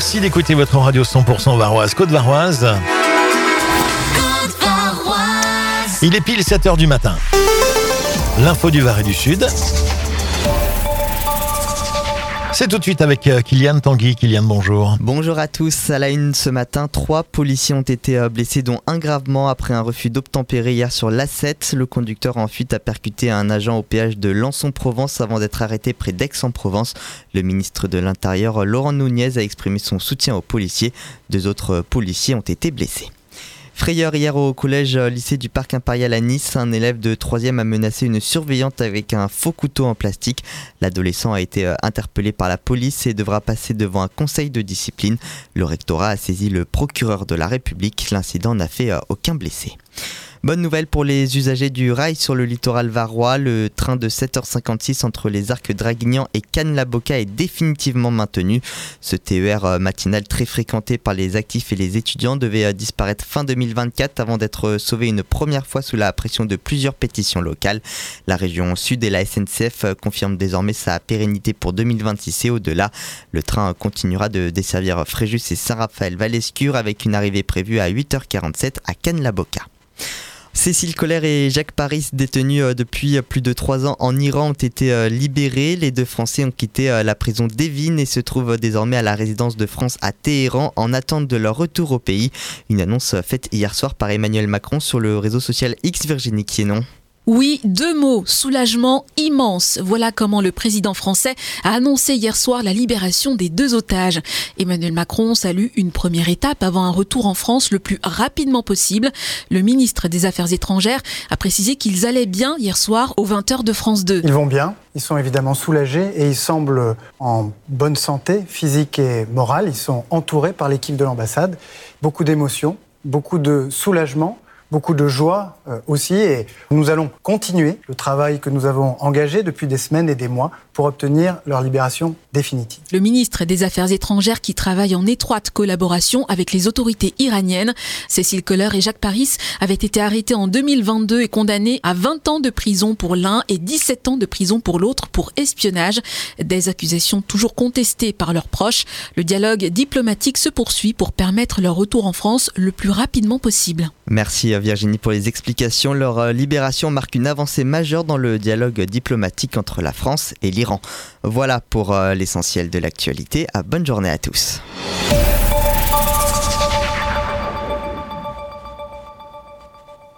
Merci d'écouter votre radio 100% varoise, Côte-Varoise. Il est pile 7h du matin. L'info du Var et du Sud. C'est tout de suite avec Kylian Tanguy. Kylian, bonjour. Bonjour à tous. À la une ce matin, 3 policiers ont été blessés, dont un gravement après un refus d'obtempérer hier sur l'A7. Le conducteur en fuite a percuté un agent au péage de Lançon-Provence avant d'être arrêté près d'Aix-en-Provence. Le ministre de l'Intérieur, Laurent Nunez, a exprimé son soutien aux policiers. 2 autres policiers ont été blessés. Frayeur hier au collège-lycée du Parc Impérial à Nice. Un élève de 3e a menacé une surveillante avec un faux couteau en plastique. L'adolescent a été interpellé par la police et devra passer devant un conseil de discipline. Le rectorat a saisi le procureur de la République. L'incident n'a fait aucun blessé. Bonne nouvelle pour les usagers du rail sur le littoral varois. Le train de 7h56 entre les Arcs Draguignan et Cannes-la-Boca est définitivement maintenu. Ce TER matinal très fréquenté par les actifs et les étudiants devait disparaître fin 2024 avant d'être sauvé une première fois sous la pression de plusieurs pétitions locales. La région Sud et la SNCF confirment désormais sa pérennité pour 2026 et au-delà. Le train continuera de desservir Fréjus et Saint-Raphaël-Valescure avec une arrivée prévue à 8h47 à Cannes-la-Boca. Cécile Coller et Jacques Paris, détenus depuis plus de 3 ans en Iran, ont été libérés. Les 2 Français ont quitté la prison d'Evin et se trouvent désormais à la résidence de France à Téhéran en attente de leur retour au pays. Une annonce faite hier soir par Emmanuel Macron sur le réseau social X. Virginie Quienon. Oui, 2 mots, soulagement immense. Voilà comment le président français a annoncé hier soir la libération des 2 otages. Emmanuel Macron salue une première étape avant un retour en France le plus rapidement possible. Le ministre des Affaires étrangères a précisé qu'ils allaient bien hier soir aux 20h de France 2. Ils vont bien, ils sont évidemment soulagés et ils semblent en bonne santé physique et morale. Ils sont entourés par l'équipe de l'ambassade. Beaucoup d'émotions, beaucoup de soulagement. Beaucoup de joie aussi, et nous allons continuer le travail que nous avons engagé depuis des semaines et des mois pour obtenir leur libération définitive. Le ministre des Affaires étrangères qui travaille en étroite collaboration avec les autorités iraniennes. Cécile Coller et Jacques Paris avaient été arrêtés en 2022 et condamnés à 20 ans de prison pour l'un et 17 ans de prison pour l'autre pour espionnage. Des accusations toujours contestées par leurs proches. Le dialogue diplomatique se poursuit pour permettre leur retour en France le plus rapidement possible. Merci Virginie pour les explications. Leur libération marque une avancée majeure dans le dialogue diplomatique entre la France et l'Iran. Voilà pour l'essentiel de l'actualité. Bonne journée à tous.